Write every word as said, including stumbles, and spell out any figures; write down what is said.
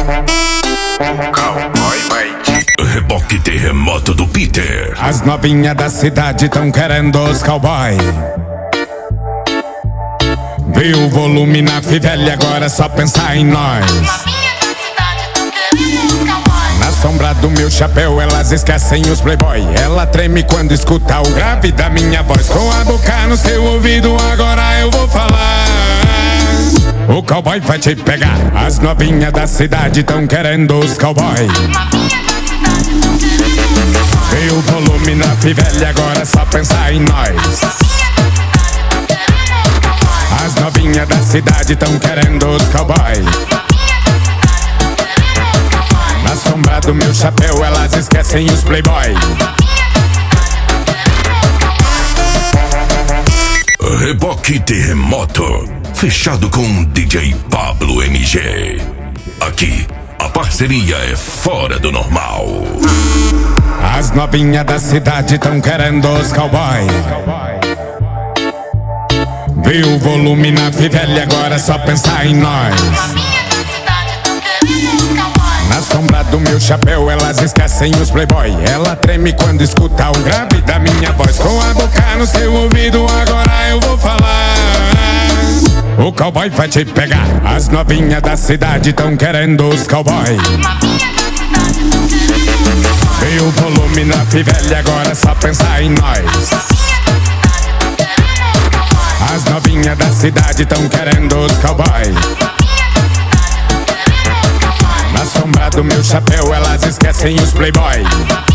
Cowboy Mike. Reboque terremoto do Peter. As novinhas da cidade tão querendo os cowboy. Viu o volume na fivela, agora é só pensar em nós. Na sombra do meu chapéu elas esquecem os playboy. Ela treme quando escuta o grave da minha voz. Com a boca no seu ouvido agora eu vou falar. O cowboy vai te pegar. As novinhas da cidade tão querendo os cowboy. Viu o volume na fivela, agora é só pensar em nós. As novinhas da cidade tão querendo os cowboy. Na sombra do meu chapéu elas esquecem os playboy. Reboque terremoto. Fechado com D J Pablo M G. Aqui, a parceria é fora do normal. As novinhas da cidade tão querendo os cowboy. Viu o volume na fivela, agora é só pensar em nós. Na sombra do meu chapéu elas esquecem os playboy. Ela treme quando escuta o grave da minha voz. Com a boca no seu ouvido agora eu vou falar. O cowboy vai te pegar. As novinhas da cidade tão querendo os cowboy. Viu o volume na fivela, agora é só pensar em nós. As novinhas da cidade tão querendo os cowboy. Na sombra do meu chapéu elas esquecem os playboy.